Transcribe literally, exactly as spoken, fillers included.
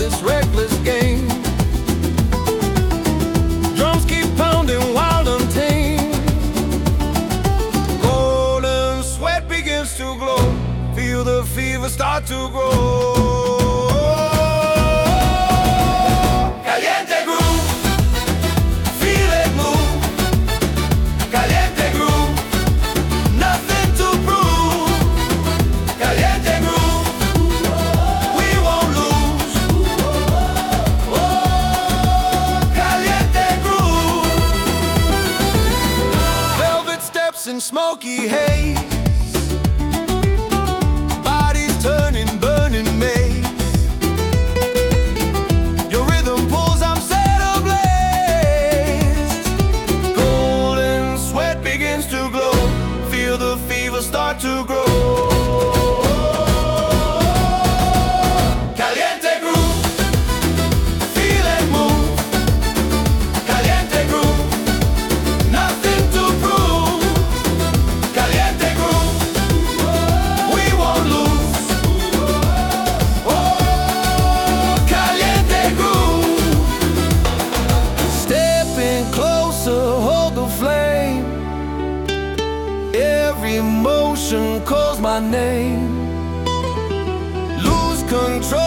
this reckless game. Drums keep pounding wild untamed. Golden sweat begins to glow. Feel the fever start to grow. Caliente groove, feel it move. Caliente groove, nothing to prove. Caliente groove, we won't lose. Oh, caliente groove. Velvet steps in smoky haze. Bodies turning, burning maze. Your rhythm pulls, I'm set ablaze. Golden sweat begins to glow. Feel the fever start to grow. Caliente groove, feel it move. Caliente groove, nothing to prove. Caliente groove, we won't lose. Oh, caliente groove. Stepping closer, hold the flame. Every motion calls my name. Lose control.